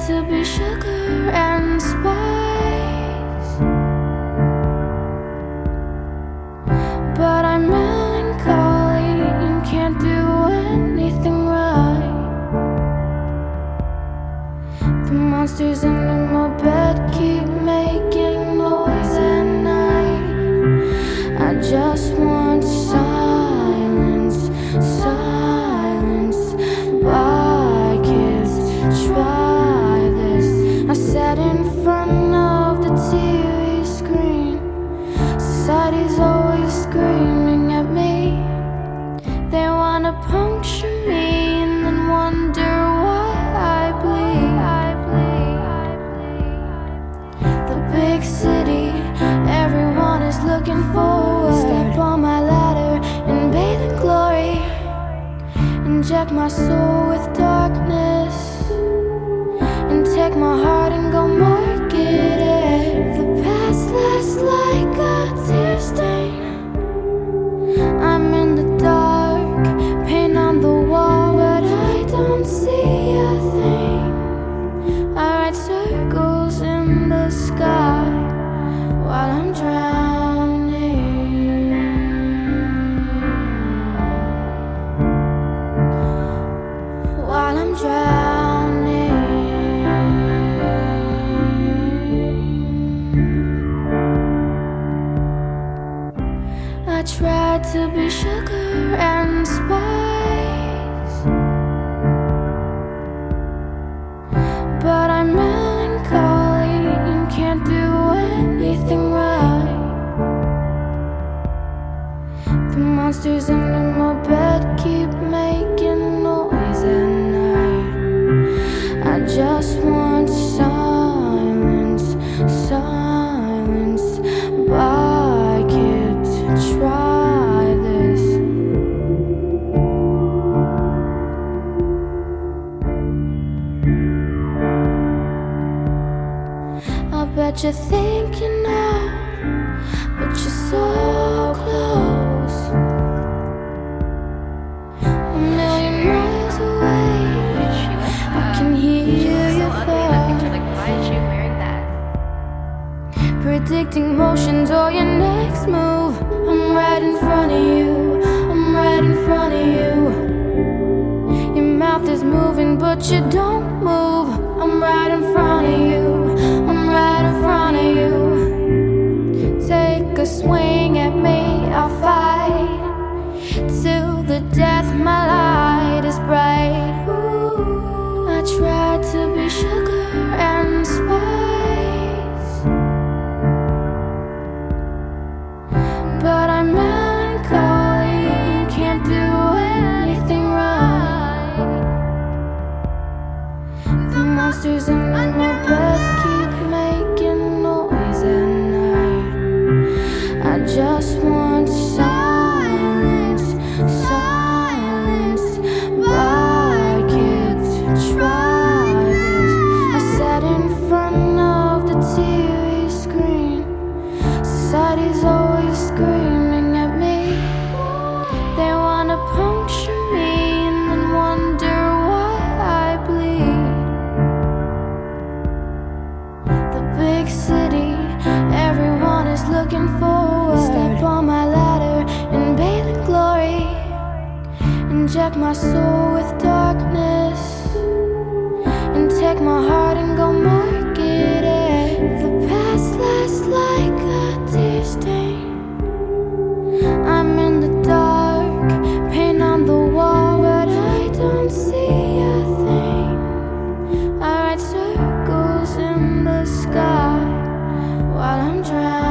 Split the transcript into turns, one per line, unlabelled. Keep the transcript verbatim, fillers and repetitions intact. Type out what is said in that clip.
to be sugar and spice, but I'm melancholy and can't do anything right. The monsters under my bed keep making noise at night. I just want silence, silence. Why can't try this? I sat in front of the T V screen. Society's always screaming at me. They wanna puncture me and then wonder why I bleed. The big city, everyone is looking forward. Step on my ladder and bathe in glory. Inject my soul with darkness and take my heart and go market it. The past lasts like a tear stain. I'm in the dark, paint on the wall, but I don't see a thing. I write circles in the sky while I'm drowning, while I'm drowning. I tried to be sugar and spice, but I'm melancholy and can't do anything right. The monsters under my bed keep making noise at night. I just want silence, silence. Why can't try this? I bet you think you know, but you're so close, a million miles away. I can hear your thoughts, predicting motions or your next move. I'm right in front of you, I'm right in front of you. Your mouth is moving but you don't move. I'm right in front of you, I'm right in front of you. Take a swing at me, I'll fight till the death my light is bright. Ooh, I tried to be sugar and spice, but I'm melancholy and can't do anything right. The monsters under my bed keep making noise at night. I just want silence, silence. Why can't try this? I sat in front of the T V screen. Society's always screaming at me. They wanna puncture me and then wonder why I bleed. The big city, everyone is looking forward. Step on my ladder and bathe in glory. Inject my soul with darkness and take my heart and go market it. The past lasts like a tear stain. I'm in the dark, paint on the wall, but I don't see a thing. I write circles in the sky while I'm drowning.